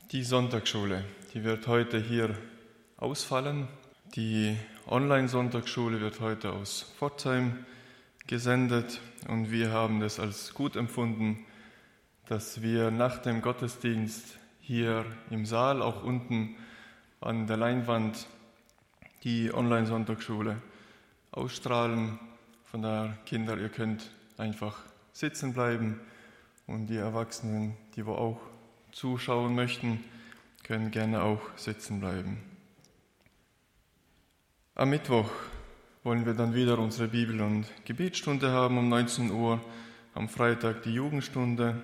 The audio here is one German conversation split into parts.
Die Sonntagsschule, die wird heute hier ausfallen. Die Online-Sonntagsschule wird heute aus Pforzheim gesendet und wir haben es als gut empfunden, dass wir nach dem Gottesdienst hier im Saal, auch unten an der Leinwand, die Online-Sonntagsschule ausstrahlen. Von daher, Kinder, ihr könnt einfach sitzen bleiben und die Erwachsenen, die wo auch zuschauen möchten, können gerne auch sitzen bleiben. Am Mittwoch wollen wir dann wieder unsere Bibel- und Gebetsstunde haben um 19 Uhr, am Freitag die Jugendstunde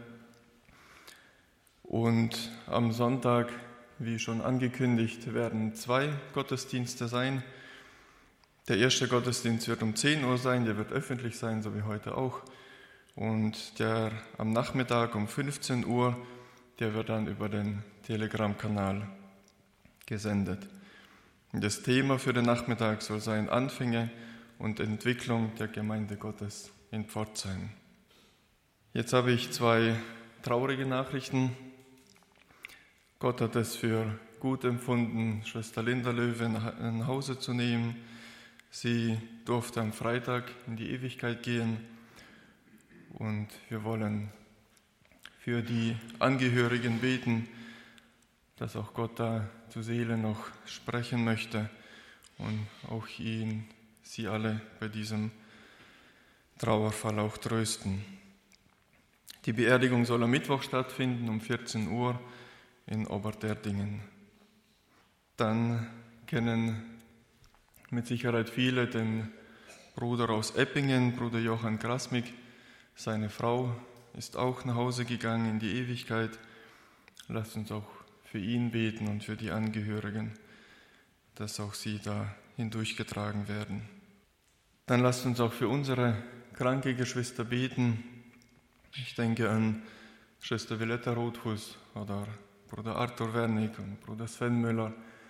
und am Sonntag, wie schon angekündigt, werden 2 Gottesdienste sein. Der erste Gottesdienst wird um 10 Uhr sein, der wird öffentlich sein, so wie heute auch. Und der am Nachmittag um 15 Uhr, der wird dann über den Telegram-Kanal gesendet. Und das Thema für den Nachmittag soll sein Anfänge und Entwicklung der Gemeinde Gottes in Pforzheim. Jetzt habe ich 2 traurige Nachrichten. Gott hat es für gut empfunden, Schwester Linda Löwe nach Hause zu nehmen. Sie durfte am Freitag in die Ewigkeit gehen und wir wollen für die Angehörigen beten, dass auch Gott da zur Seele noch sprechen möchte und auch sie alle bei diesem Trauerfall auch trösten. Die Beerdigung soll am Mittwoch stattfinden um 14 Uhr in Oberterdingen. Dann kennen mit Sicherheit viele den Bruder aus Eppingen, Bruder Johann Grasmig. Seine Frau ist auch nach Hause gegangen in die Ewigkeit. Lasst uns auch für ihn beten und für die Angehörigen, dass auch sie da hindurchgetragen werden. Dann lasst uns auch für unsere kranke Geschwister beten. Ich denke an Schwester Violetta Rothfuss oder Bruder Arthur Wernig und Bruder Sven Müller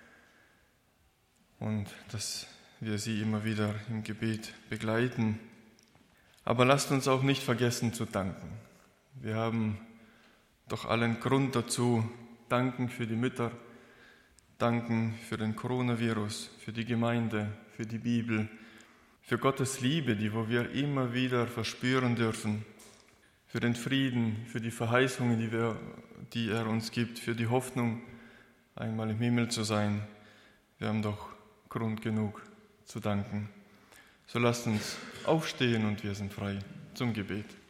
und dass wir sie immer wieder im Gebet begleiten. Aber lasst uns auch nicht vergessen zu danken. Wir haben doch allen Grund dazu, danken für die Mütter, danken für den Coronavirus, für die Gemeinde, für die Bibel, für Gottes Liebe, die wo wir immer wieder verspüren dürfen, für den Frieden, für die Verheißungen, die er uns gibt, für die Hoffnung, einmal im Himmel zu sein. Wir haben doch Grund genug zu danken. So lasst uns aufstehen und wir sind frei zum Gebet.